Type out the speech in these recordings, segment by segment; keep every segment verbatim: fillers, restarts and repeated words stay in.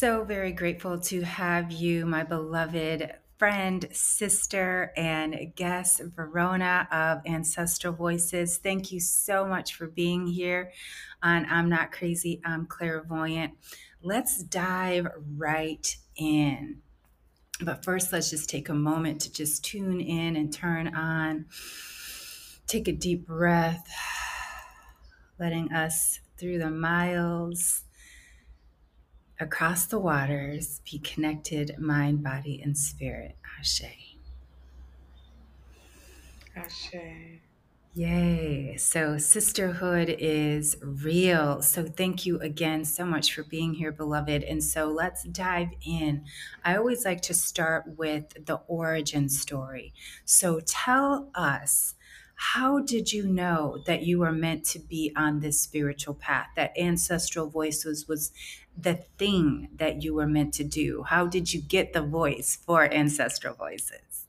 So very grateful to have you, my beloved friend, sister, and guest, Verona of Ancestral Voices. Thank you so much for being here on I'm Not Crazy, I'm Clairvoyant. Let's dive right in. But first, let's just take a moment to just tune in and turn on. Take a deep breath, letting us through the miles across the waters, be connected, mind, body, and spirit. Ashe. Ashe. Yay. So, sisterhood is real. So, thank you again so much for being here, beloved. And so, let's dive in. I always like to start with the origin story. So, tell us, how did you know that you were meant to be on this spiritual path, that ancestral voices was the thing that you were meant to do? How did you get the voice for ancestral voices?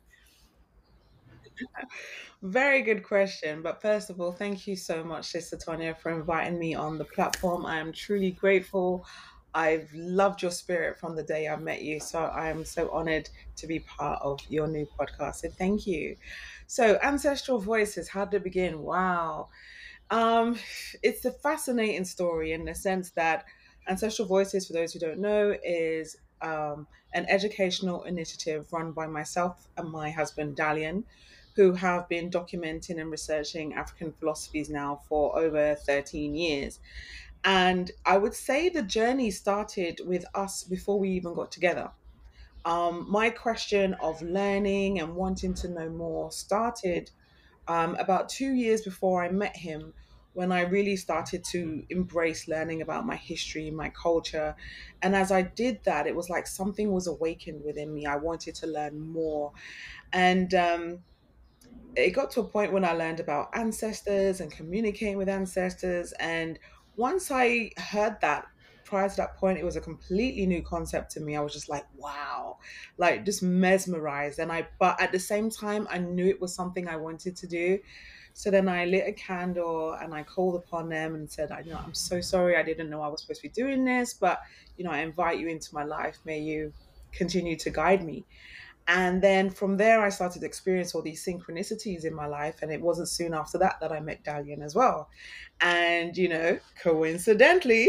Very good question. But first of all, thank you so much, Sister Tonya, for inviting me on the platform. I am truly grateful. I've loved your spirit from the day I met you. So I am so honored to be part of your new podcast. So thank you. So, Ancestral Voices, how did it begin? Wow. Um, it's a fascinating story in the sense that Ancestral Voices, for those who don't know, is um, an educational initiative run by myself and my husband, Dalian, who have been documenting and researching African philosophies now for over thirteen years. And I would say the journey started with us before we even got together. Um, my question of learning and wanting to know more started um, about two years before I met him, when I really started to embrace learning about my history, my culture. And as I did that, it was like something was awakened within me. I wanted to learn more. And um, it got to a point when I learned about ancestors and communicating with ancestors. And once I heard that, prior to that point, it was a completely new concept to me. I was just like, wow, like just mesmerized. And I, but at the same time, I knew it was something I wanted to do. So then I lit a candle and I called upon them and said, I you know, I'm so sorry. I didn't know I was supposed to be doing this, but you know, I invite you into my life. May you continue to guide me. And then from there, I started to experience all these synchronicities in my life. And it wasn't soon after that that I met Dalian as well. And, you know, coincidentally,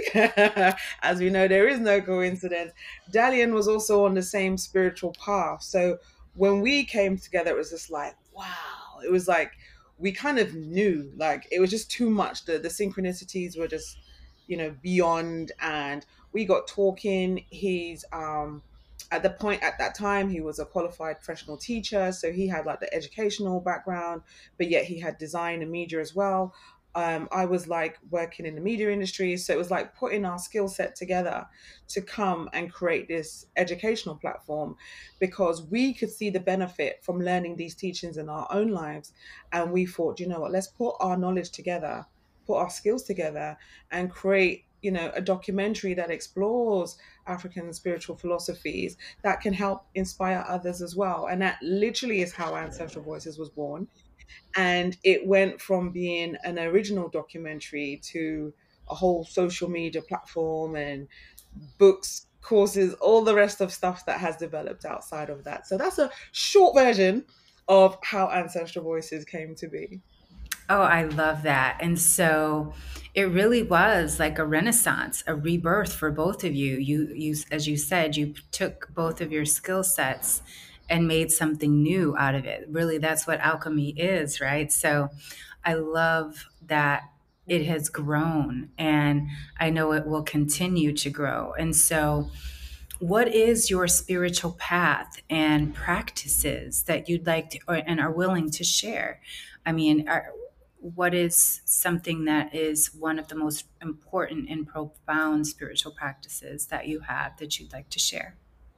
as we know, there is no coincidence, Dalian was also on the same spiritual path. So when we came together, it was just like, wow. It was like we kind of knew, like, it was just too much. The, the synchronicities were just, you know, beyond. And we got talking. He's, um, at the point at that time he was a qualified professional teacher, so he had like the educational background, but yet he had design and media as well. um, I was like working in the media industry, so it was like putting our skill set together to come and create this educational platform, because we could see the benefit from learning these teachings in our own lives. And we thought, you know what, let's put our knowledge together, put our skills together, and create, you know, a documentary that explores African spiritual philosophies that can help inspire others as well. And that literally is how Ancestral Voices was born. And it went from being an original documentary to a whole social media platform and books, courses, all the rest of stuff that has developed outside of that. So that's a short version of how Ancestral Voices came to be. Oh, I love that. And so it really was like a renaissance, a rebirth for both of you. You you as you said, you took both of your skill sets and made something new out of it. Really, that's what alchemy is, right? So I love that it has grown, and I know it will continue to grow. And so what is your spiritual path and practices that you'd like to, or, and are willing to share? I mean, are, what is something that is one of the most important and profound spiritual practices that you have that you'd like to share?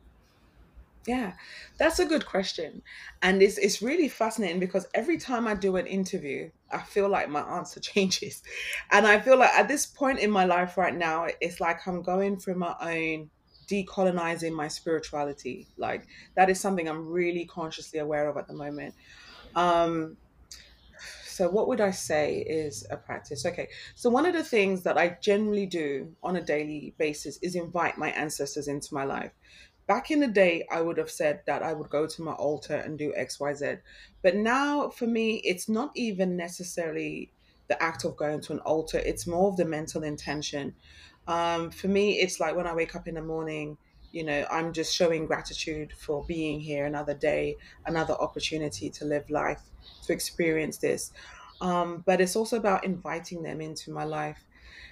Yeah, that's a good question. And it's it's really fascinating because every time I do an interview, I feel like my answer changes. And I feel like at this point in my life right now, it's like I'm going through my own decolonizing my spirituality. Like that is something I'm really consciously aware of at the moment. Um So, what would I say is a practice? Okay. So, one of the things that I generally do on a daily basis is invite my ancestors into my life. Back in the day, I would have said that I would go to my altar and do X, Y, Z. But now, for me, it's not even necessarily the act of going to an altar, it's more of the mental intention. Um, for me, it's like when I wake up in the morning, you know, I'm just showing gratitude for being here another day, another opportunity to live life, to experience this. Um, but it's also about inviting them into my life.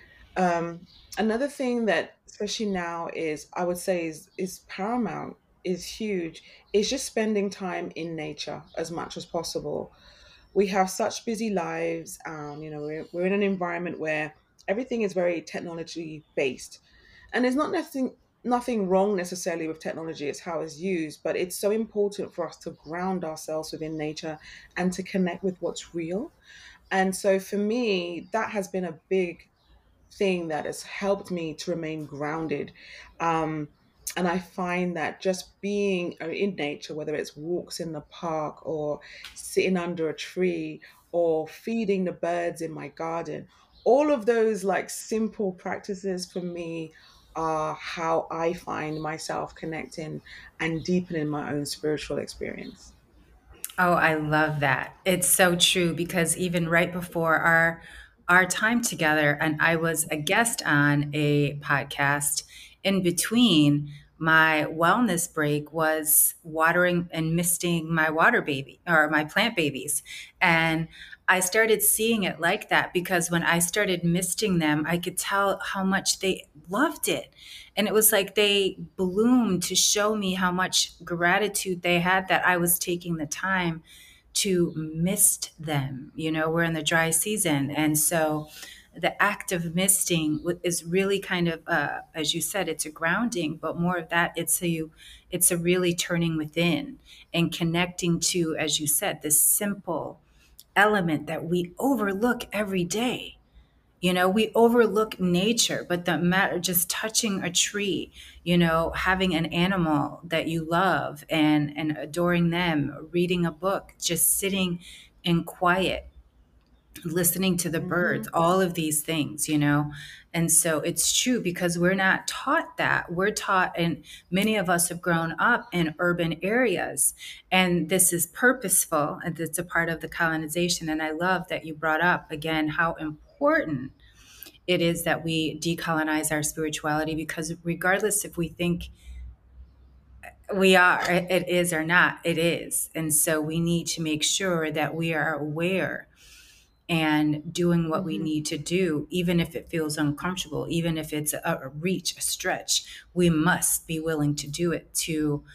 Um, Another thing that, especially now, is I would say is is paramount, is huge, is just spending time in nature as much as possible. We have such busy lives. Um, you know, we're, we're in an environment where everything is very technology based, and there's not nothing nothing wrong necessarily with technology. It's how it's used, but it's so important for us to ground ourselves within nature and to connect with what's real. And so for me, that has been a big thing that has helped me to remain grounded. Um, and I find that just being uh, in nature, whether it's walks in the park or sitting under a tree or feeding the birds in my garden, all of those like simple practices for me are how I find myself connecting and deepening my own spiritual experience. Oh, I love that. It's so true because even right before our our time together and I was a guest on a podcast, in between my wellness break was watering and misting my water baby or my plant babies. And I started seeing it like that because when I started misting them, I could tell how much they loved it. And it was like they bloomed to show me how much gratitude they had that I was taking the time to mist them. You know, we're in the dry season. And so the act of misting is really kind of, uh, as you said, it's a grounding, but more of that, it's a, it's a really turning within and connecting to, as you said, this simple element that we overlook every day. You know, we overlook nature, but the matter just touching a tree, you know, having an animal that you love and and adoring them, reading a book, just sitting in quiet, listening to the birds, Hmm. all of these things, you know. And so it's true because we're not taught that. We're taught, and many of us have grown up in urban areas, and this is purposeful, and it's a part of the colonization. And I love that you brought up again how important it is that we decolonize our spirituality because regardless if we think we are, it is or not, it is. And so we need to make sure that we are aware and doing what we Hmm. need to do, even if it feels uncomfortable, even if it's a, a reach, a stretch, we must be willing to do it to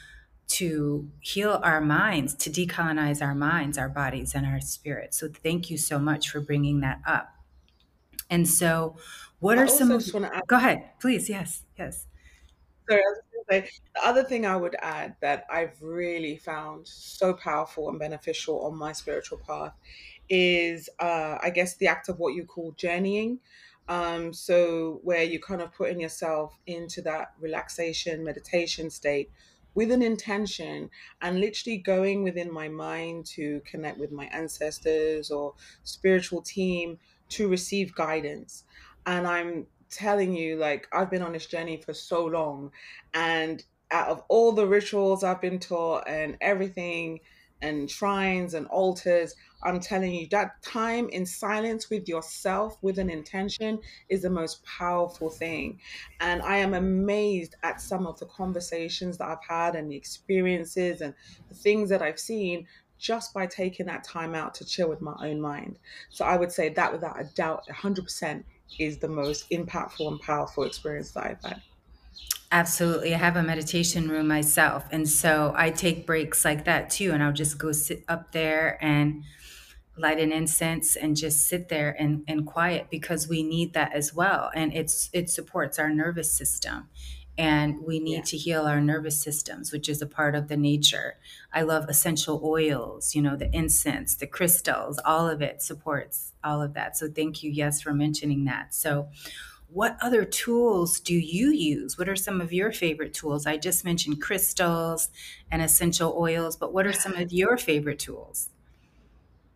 to heal our minds, to decolonize our minds, our bodies, and our spirits. So thank you so much for bringing that up. And so, what I are some also of? just want to Go ahead, please. Yes, yes. Sorry, I was going to say the other thing I would add that I've really found so powerful and beneficial on my spiritual path is, uh, I guess, the act of what you call journeying. Um, so, where you kind of putting yourself into that relaxation, meditation state with an intention and literally going within my mind to connect with my ancestors or spiritual team to receive guidance. And I'm telling you, like, I've been on this journey for so long, and out of all the rituals I've been taught and everything, and shrines and altars, I'm telling you, that time in silence with yourself with an intention is the most powerful thing. And I am amazed at some of the conversations that I've had and the experiences and the things that I've seen just by taking that time out to chill with my own mind. So I would say that without a doubt, one hundred percent is the most impactful and powerful experience that I've had. Absolutely. I have a meditation room myself. And so I take breaks like that too. And I'll just go sit up there and light an incense and just sit there and, and quiet because we need that as well. And it's it supports our nervous system. And we need Yeah. to heal our nervous systems, which is a part of the nature. I love essential oils, you know, the incense, the crystals, all of it supports all of that. So thank you, yes, for mentioning that. So what other tools do you use? What are some of your favorite tools? I just mentioned crystals and essential oils, but what are some of your favorite tools?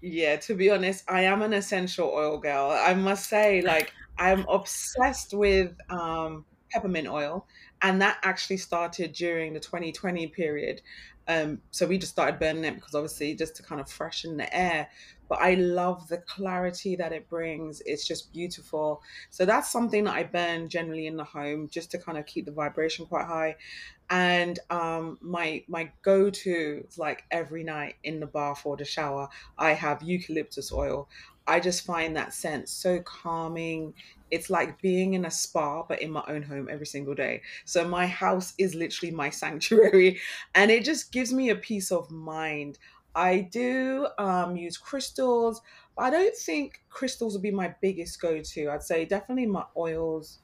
Yeah, to be honest, I am an essential oil girl. I must say, like, I'm obsessed with um, peppermint oil, and that actually started during the twenty twenty period. Um, so we just started burning it because obviously just to kind of freshen the air. But I love the clarity that it brings. It's just beautiful. So that's something that I burn generally in the home just to kind of keep the vibration quite high. And um my my go-to is like every night in the bath or the shower I have eucalyptus oil. I just find that scent so calming. It's like being in a spa but in my own home every single day. So my house is literally my sanctuary, and it just gives me a peace of mind. I do um use crystals, but I don't think crystals would be my biggest go-to. I'd say definitely my oils.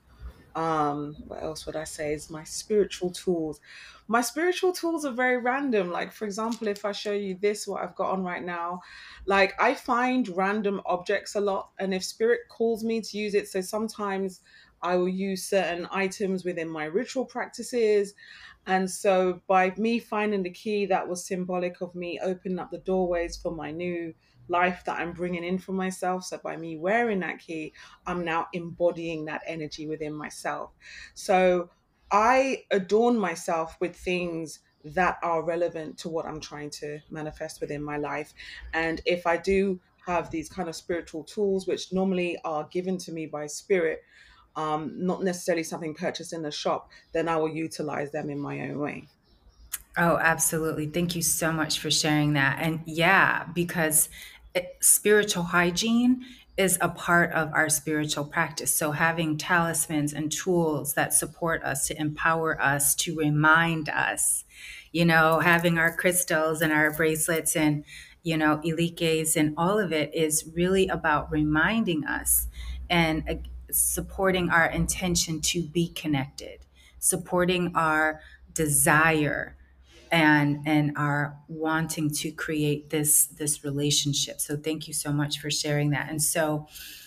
Um what else would I say is my spiritual tools. My spiritual tools are very random. Like, for example, if I show you this, what I've got on right now, like, I find random objects a lot, and if spirit calls me to use it, so sometimes I will use certain items within my ritual practices. And so by me finding the key, that was symbolic of me opening up the doorways for my new life that I'm bringing in for myself. So by me wearing that key, I'm now embodying that energy within myself. So I adorn myself with things that are relevant to what I'm trying to manifest within my life. And if I do have these kind of spiritual tools, which normally are given to me by spirit, um, not necessarily something purchased in the shop, then I will utilize them in my own way. Oh, absolutely. Thank you so much for sharing that. And yeah, because it, spiritual hygiene is a part of our spiritual practice. So having talismans and tools that support us, to empower us, to remind us, you know, having our crystals and our bracelets and, you know, iliques and all of it is really about reminding us and uh, supporting our intention to be connected, supporting our desire and and are wanting to create this this relationship. So thank you so much for sharing that. And so,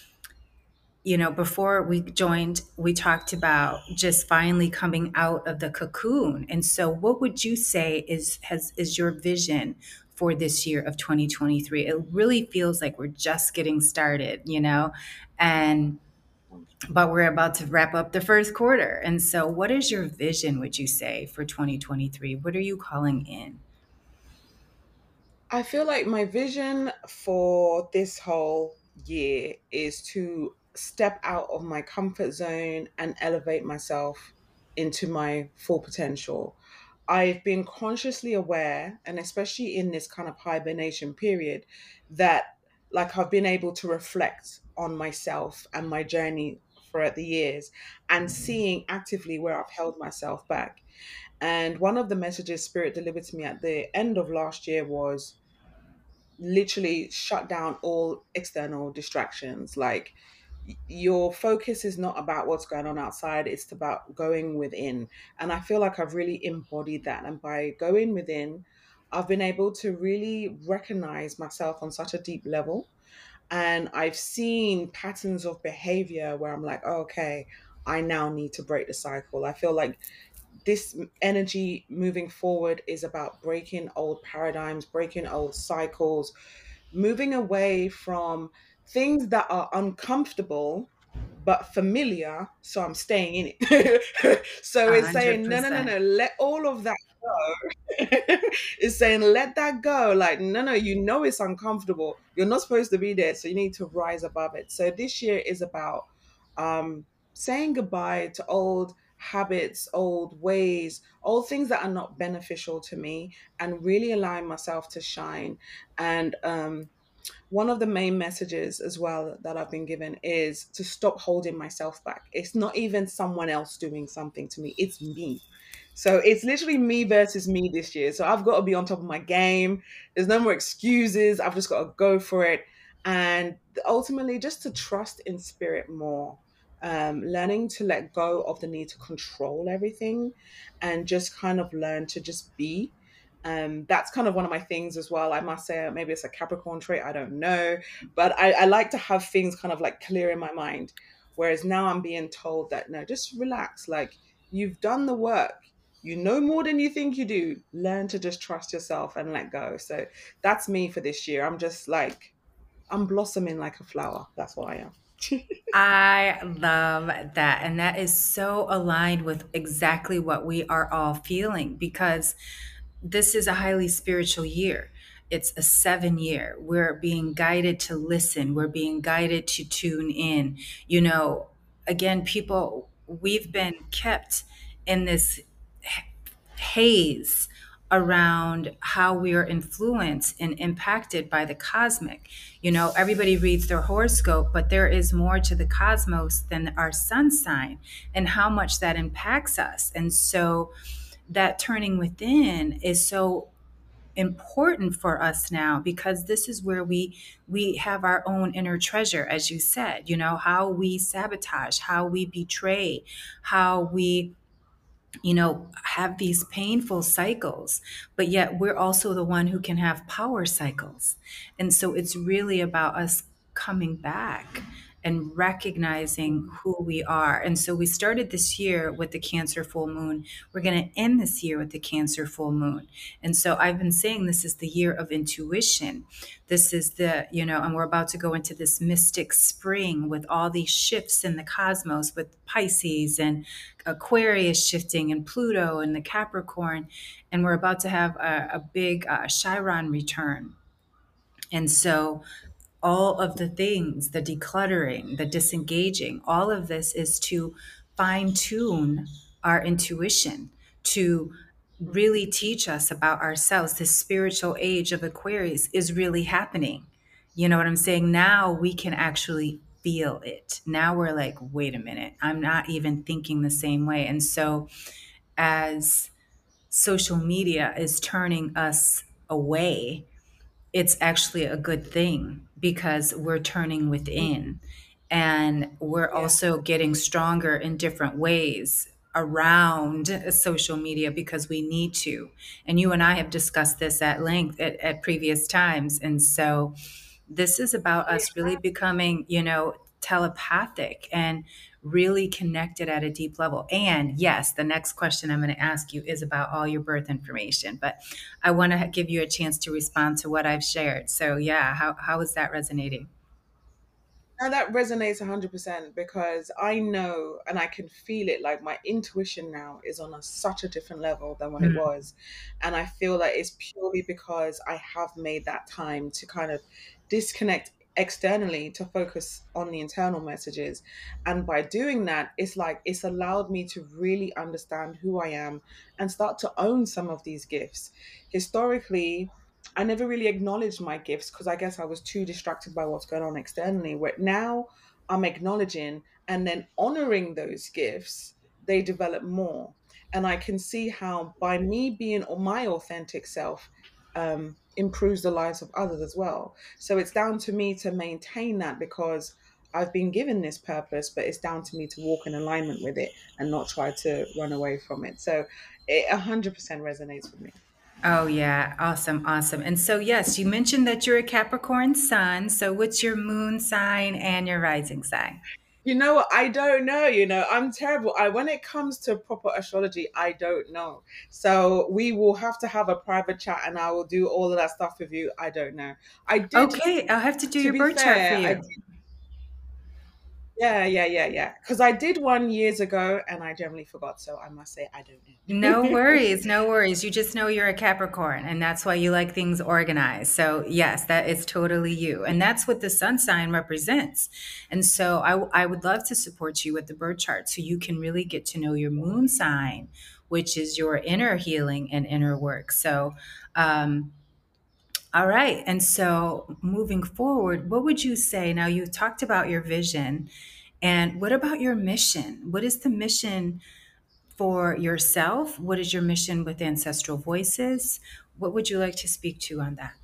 you know, before we joined, we talked about just finally coming out of the cocoon. And so what would you say is has is your vision for this year of twenty twenty-three? It really feels like we're just getting started, you know, and but we're about to wrap up the first quarter. And so what is your vision, would you say, for twenty twenty-three? What are you calling in? I feel like my vision for this whole year is to step out of my comfort zone and elevate myself into my full potential. I've been consciously aware, and especially in this kind of hibernation period, that like I've been able to reflect on myself and my journey throughout the years and seeing actively where I've held myself back. And one of the messages Spirit delivered to me at the end of last year was literally shut down all external distractions. Like, y- your focus is not about what's going on outside, it's about going within. And I feel like I've really embodied that. And by going within, I've been able to really recognize myself on such a deep level. And I've seen patterns of behavior where I'm like, oh, okay, I now need to break the cycle. I feel like this energy moving forward is about breaking old paradigms, breaking old cycles, moving away from things that are uncomfortable but familiar. So I'm staying in it. So A it's hundred saying, no, no, no, percent. no, let all of that go. It's saying, let that go. Like, no, no, you know it's uncomfortable. You're not supposed to be there. So you need to rise above it. So this year is about um, saying goodbye to old habits, old ways, old things that are not beneficial to me, and really allowing myself to shine. And um, one of the main messages as well that I've been given is to stop holding myself back. It's not even someone else doing something to me, it's me. So it's literally me versus me this year. So I've got to be on top of my game. There's no more excuses. I've just got to go for it. And ultimately, just to trust in spirit more. Um, learning to let go of the need to control everything and just kind of learn to just be. Um, that's kind of one of my things as well. I must say, maybe it's a Capricorn trait, I don't know. But I, I like to have things kind of like clear in my mind. Whereas now I'm being told that, no, just relax. Like, you've done the work. You know more than you think you do. Learn to just trust yourself and let go. So that's me for this year. I'm just like I'm blossoming like a flower. That's what I am. I love that. And that is so aligned with exactly what we are all feeling because this is a highly spiritual year. It's a seven year. We're being guided to listen, we're being guided to tune in. You know, again, people, we've been kept in this haze around how we are influenced and impacted by the cosmic. You know, everybody reads their horoscope, but there is more to the cosmos than our sun sign and how much that impacts us. And so that turning within is so important for us now because this is where we we have our own inner treasure, as you said, you know, how we sabotage, how we betray, how we, you know, have these painful cycles, but yet we're also the one who can have power cycles. And so it's really about us coming back and recognizing Mm. who we are. And so we started this year with the Cancer full moon. We're going to end this year with the Cancer full moon. And so I've been saying this is the year of intuition. This is the, you know, and we're about to go into this mystic spring with all these shifts in the cosmos with Pisces and Aquarius shifting and Pluto and the Capricorn. And we're about to have a, a big uh, Chiron return. And so all of the things, the decluttering, the disengaging, all of this is to fine tune our intuition, to really teach us about ourselves. This spiritual age of Aquarius is really happening. You know what I'm saying? Now we can actually feel it. Now we're like, wait a minute, I'm not even thinking the same way. And so, as social media is turning us away, it's actually a good thing because we're turning Mm. within and we're Yeah. also getting stronger in different ways around social media because we need to. And you and I have discussed this at length at, at previous times. And so this is about We us really becoming, you know, telepathic and really connected at a deep level. And yes, the next question I'm going to ask you is about all your birth information, but I want to give you a chance to respond to what I've shared. So yeah, how how is that resonating? And that resonates one hundred percent because I know and I can feel it. Like my intuition now is on a, such a different level than when it Mm. was. And I feel that it's purely because I have made that time to kind of disconnect externally to focus on the internal messages. And by doing that, it's like it's allowed me to really understand who I am and start to own some of these gifts. Historically, I never really acknowledged my gifts because I guess I was too distracted by what's going on externally. Where now I'm acknowledging and then honoring those gifts, they develop more. And I can see how by me being my authentic self um, improves the lives of others as well. So it's down to me to maintain that because I've been given this purpose, but it's down to me to walk in alignment with it and not try to run away from it. So it one hundred percent resonates with me. Oh yeah, awesome, awesome. And so yes, you mentioned that you're a Capricorn sun. So what's your moon sign and your rising sign? You know what? I don't know. You know, I'm terrible. I when it comes to proper astrology, I don't know. So we will have to have a private chat, and I will do all of that stuff with you. I don't know. I did. Okay, I'll have to do To your be birth chart for fair, I you. did. Yeah, yeah, yeah, yeah. Because I did one years ago, and I generally forgot. So I must say, I don't No know. worries, no worries. You just know you're a Capricorn, and that's why you like things organized. So, yes, that is totally you. And that's what the sun sign represents. And so, I, I would love to support you with the birth chart so you can really get to know your moon sign, which is your inner healing and inner work. So, um, all right. And so, moving forward, what would you say? Now, you talked about your vision, and what about your mission? What is the mission for yourself? What is your mission with Ancestral Voices? What would you like to speak to on that?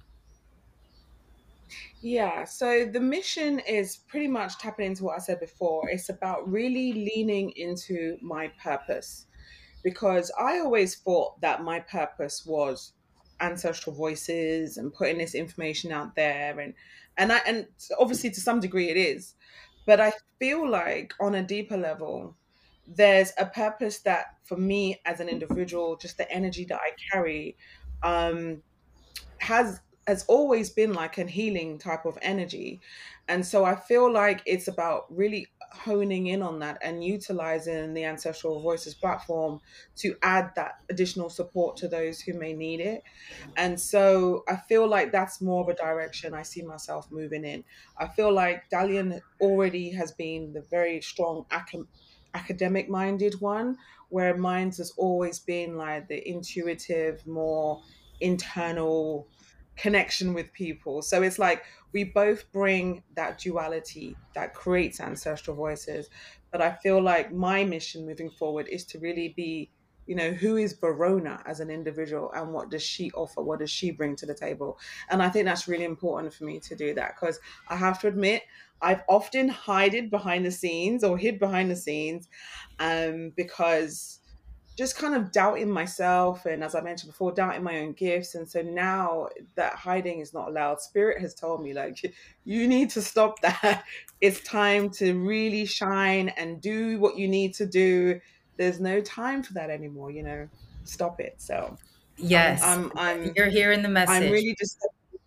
Yeah, so the mission is pretty much tapping into what I said before. It's about really leaning into my purpose because I always thought that my purpose was ancestral voices and putting this information out there and and I and obviously to some degree it is, but I feel like on a deeper level there's a purpose that for me as an individual, just the energy that I carry um has has always been like a healing type of energy. And so I feel like it's about really honing in on that and utilizing the Ancestral Voices platform to add that additional support to those who may need it. And so I feel like that's more of a direction I see myself moving in. I feel like Dalian already has been the very strong academic academic minded one, where mine's has always been like the intuitive, more internal connection with people. So it's like we both bring that duality that creates Ancestral Voices. But I feel like my mission moving forward is to really be, you know, who is Verona as an individual and what does she offer? What does she bring to the table? And I think that's really important for me to do that, because I have to admit, I've often hided behind the scenes or hid behind the scenes, um, because just kind of doubting myself, and as I mentioned before, doubting my own gifts. And so now that hiding is not allowed. Spirit has told me, like, you need to stop that. It's time to really shine and do what you need to do. There's no time for that anymore, you know. Stop it. So I'm Yes, I'm I'm you're hearing the I'm message. really just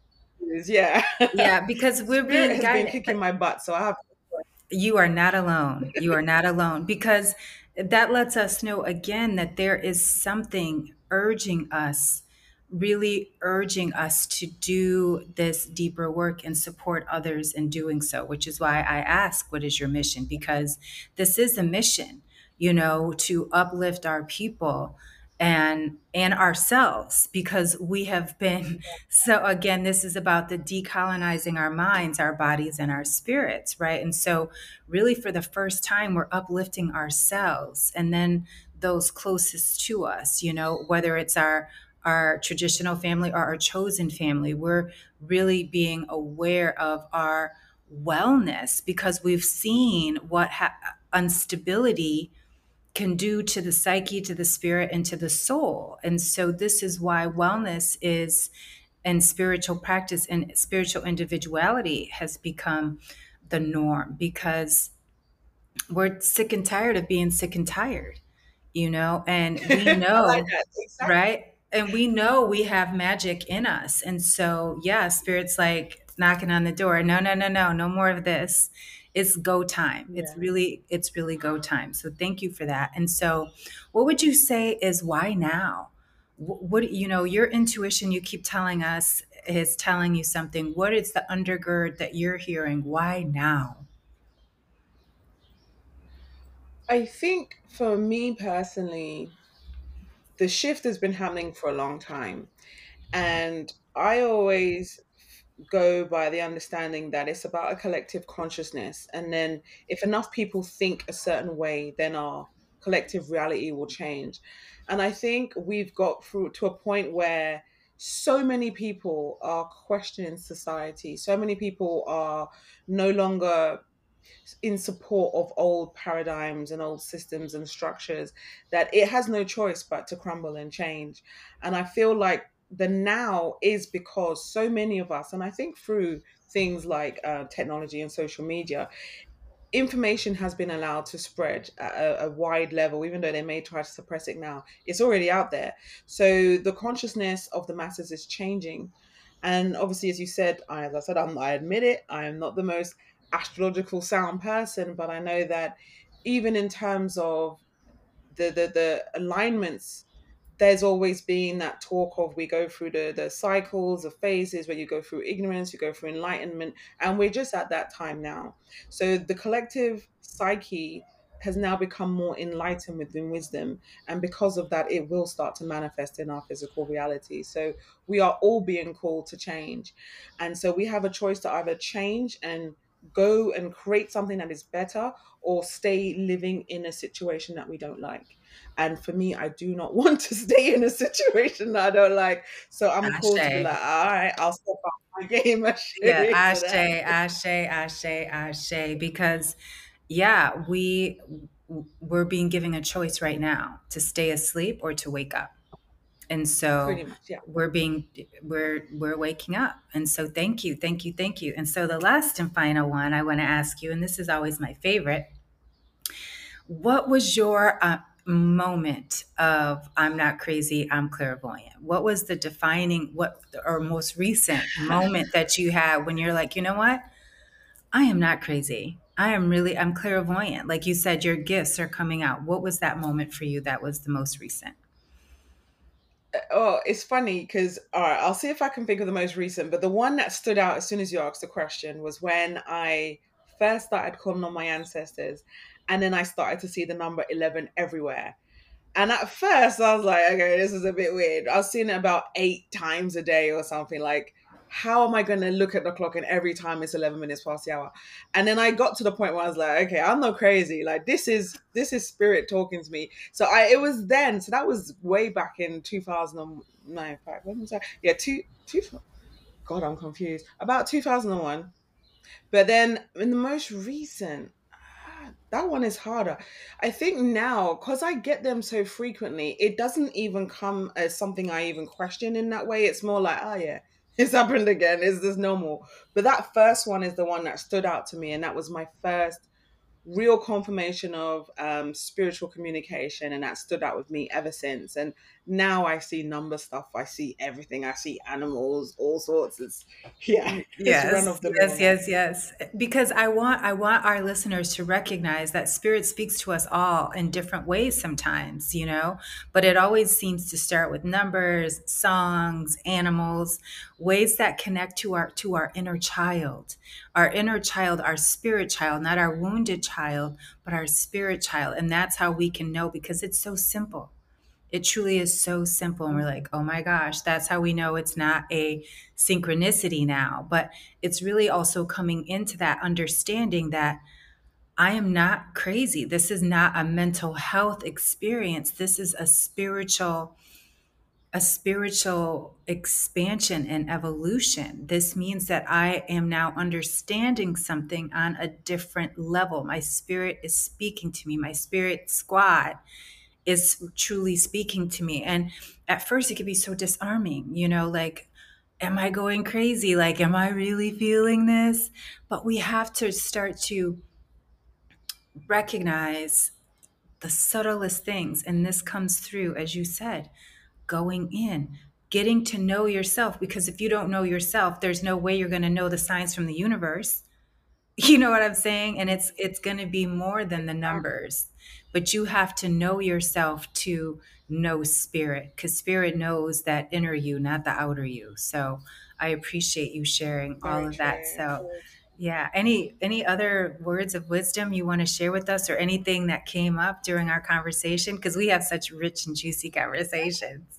yeah. Yeah, because we're Spirit being has been guided. kicking my butt, so I have You are not alone. You are not alone, because that lets us know again that there is something urging us, really urging us to do this deeper work and support others in doing so, which is why I ask, what is your mission? Because this is a mission, you know, to uplift our people and and ourselves, because we have been, so again, this is about the decolonizing our minds, our bodies, and our spirits, right? And so really, for the first time, we're uplifting ourselves and then those closest to us, you know, whether it's our our traditional family or our chosen family. We're really being aware of our wellness, because we've seen what ha- instability can do to the psyche, to the spirit, and to the soul. And so this is why wellness is, and spiritual practice and spiritual individuality has become the norm, because we're sick and tired of being sick and tired, you know, and we I like know, that. Exactly. right? And we know we have magic in us. And so, yeah, spirit's like knocking on the door. No, no, no, no, no more of this. It's go time. It's Yeah. really, it's really go time. So thank you for that. And so, what would you say is why now? Wh- What, you know, your intuition, you keep telling us, is telling you something. What is the undergird that you're hearing? Why now? I think for me personally, the shift has been happening for a long time. And I always go by the understanding that it's about a collective consciousness. And then if enough people think a certain way, then our collective reality will change. And I think we've got through to a point where so many people are questioning society. So many people are no longer in support of old paradigms and old systems and structures, that it has no choice but to crumble and change. And I feel like the now is because so many of us, and I think through things like uh, technology and social media, information has been allowed to spread at a, a wide level. Even though they may try to suppress it now, it's already out there. So the consciousness of the masses is changing. And obviously, as you said, I, as I said, I'm, I admit it, I am not the most astrological sound person, but I know that even in terms of the the, the alignments, there's always been that talk of we go through the the cycles of phases where you go through ignorance, you go through enlightenment, and we're just at that time now. So the collective psyche has now become more enlightened within wisdom, and because of that it will start to manifest in our physical reality. So we are all being called to change, and so we have a choice to either change and go and create something that is better, or stay living in a situation that we don't like. And for me, I do not want to stay in a situation that I don't like. So I'm called to be Ashe. like, all right, I'll step up my game and Yeah, shit for ashe, that. ashe, ashe, ashe. Because yeah, we we're being given a choice right now to stay asleep or to wake up. And Pretty so much, yeah. we're being we're we're waking up. And so thank you, thank you, thank you. And so the last and final one I want to ask you, and this is always my favorite. What was your uh, moment of I'm not crazy, I'm clairvoyant? What was the defining, what, or most recent moment that you had when you're like, you know what? I am not crazy. I am really, I'm clairvoyant. Like you said, your gifts are coming out. What was that moment for you that was the most recent? Oh, it's funny because, all right, I'll see if I can think of the most recent, but the one that stood out as soon as you asked the question was when I first started calling on my ancestors, and then I started to see the number eleven everywhere. And at first, I was like, okay, this is a bit weird. I was seeing it about eight times a day or something. Like, how am I going to look at the clock and every time it's eleven minutes past the hour? And then I got to the point where I was like, okay, I'm not crazy. Like, this is this is spirit talking to me. So I it was then. So that was way back in two thousand nine. Five, when was that? Yeah, two two. God, I'm confused. About two thousand one. But then in the most recent, ah, that one is harder. I think now, because I get them so frequently, it doesn't even come as something I even question in that way. It's more like, oh yeah, it's happened again. Is this normal? But that first one is the one that stood out to me, and that was my first real confirmation of um, spiritual communication, and that stood out with me ever since. And now I see number stuff, I see everything, I see animals, all sorts. It's yeah, it's run Yes, of the mill yes, now. yes, yes. Because I want I want our listeners to recognize that spirit speaks to us all in different ways sometimes, you know, but it always seems to start with numbers, songs, animals, ways that connect to our to our inner child. Our inner child, our spirit child, not our wounded child, but our spirit child. And that's how we can know because it's so simple. It truly is so simple. And we're like, oh my gosh, that's how we know it's not a synchronicity now. But it's really also coming into that understanding that I am not crazy. This is not a mental health experience. This is a spiritual a spiritual expansion and evolution. This means that I am now understanding something on a different level. My spirit is speaking to me. My spirit squad is truly speaking to me. And at first, it could be so disarming, you know, like, am I going crazy? Like, am I really feeling this? But we have to start to recognize the subtlest things. And this comes through, as you said, going in, getting to know yourself. Because if you don't know yourself, there's no way you're going to know the signs from the universe. You know what I'm saying? And it's it's going to be more than the numbers. But you have to know yourself to know spirit cuz spirit knows that inner you, not the outer you. So I appreciate you sharing all Very of that. true. So yeah, any any other words of wisdom you want to share with us or anything that came up during our conversation because we have such rich and juicy conversations.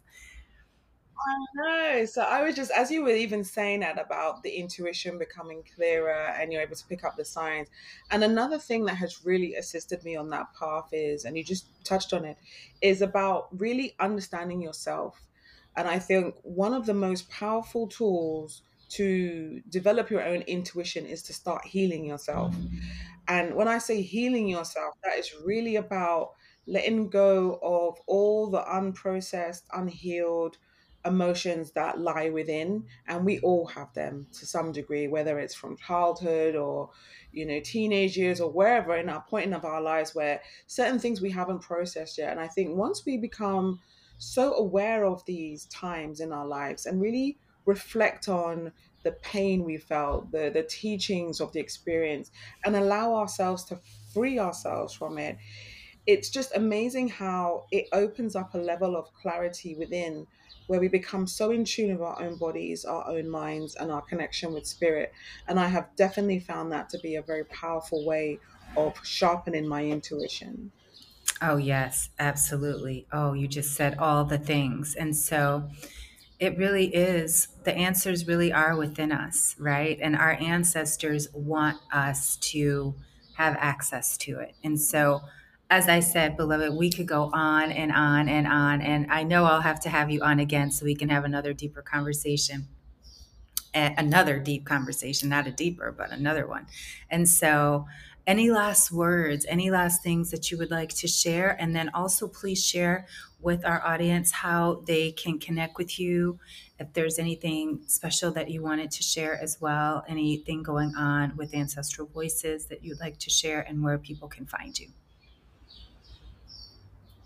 No, so I was just, as you were even saying that about the intuition becoming clearer and you're able to pick up the signs. And another thing that has really assisted me on that path is, and you just touched on it, is about really understanding yourself. And I think one of the most powerful tools to develop your own intuition is to start healing yourself. And when I say healing yourself, that is really about letting go of all the unprocessed, unhealed emotions that lie within. And we all have them to some degree, whether it's from childhood or, you know, teenage years or wherever in our point of our lives where certain things we haven't processed yet. And I think once we become so aware of these times in our lives and really reflect on the pain we felt, the the teachings of the experience, and allow ourselves to free ourselves from it, it's just amazing how it opens up a level of clarity within where we become so in tune with our own bodies, our own minds, and our connection with spirit. And I have definitely found that to be a very powerful way of sharpening my intuition. Oh, yes, absolutely. Oh, you just said all the things. And so it really is, the answers really are within us, right? And our ancestors want us to have access to it. And so, as I said, beloved, we could go on and on and on. And I know I'll have to have you on again so we can have another deeper conversation, a- another deep conversation, not a deeper, but another one. And so, any last words, any last things that you would like to share? And then also, please share with our audience how they can connect with you. If there's anything special that you wanted to share as well, anything going on with Ancestral Voices that you'd like to share, and where people can find you.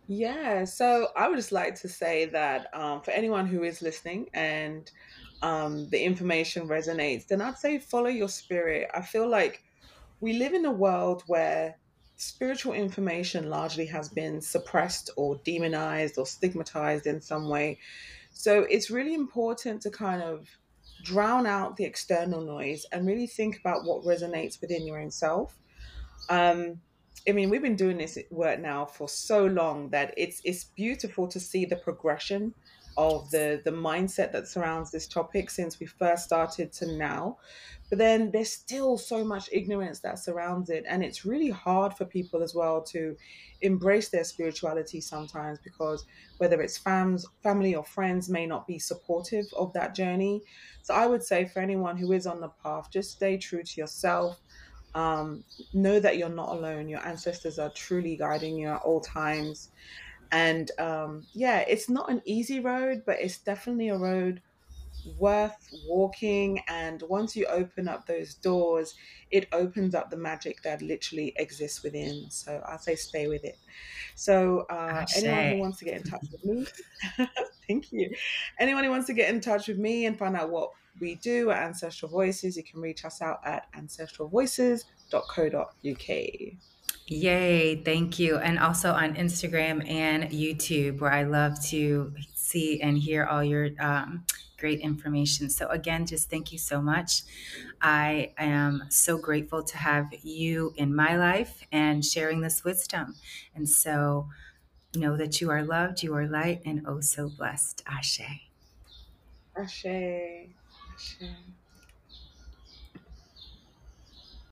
Yeah, so I would just like to say that um, for anyone who is listening and um, the information resonates, then I'd say follow your spirit. I feel like we live in a world where spiritual information largely has been suppressed or demonized or stigmatized in some way. So it's really important to kind of drown out the external noise and really think about what resonates within your own self. um, I mean, we've been doing this work now for so long that it's it's beautiful to see the progression of the the mindset that surrounds this topic since we first started to now. But then there's still so much ignorance that surrounds it, and it's really hard for people as well to embrace their spirituality sometimes because whether it's fams, family or friends may not be supportive of that journey. So I would say for anyone who is on the path, just stay true to yourself. um, know that you're not alone. Your ancestors are truly guiding you at all times. And um, yeah, it's not an easy road, but it's definitely a road worth walking. And once you open up those doors, it opens up the magic that literally exists within. So I say stay with it. So uh, anyone who Ashe. wants to get in touch with me, thank you. Anyone who wants to get in touch with me and find out what we do at Ancestral Voices, you can reach us out at ancestral voices dot co dot uk. Yay, thank you. And also on Instagram and YouTube, where I love to see and hear all your um, great information. So, again, just thank you so much. I am so grateful to have you in my life and sharing this wisdom. And so, know that you are loved, you are light, and oh so blessed. Ashe. Ashe. Ashe.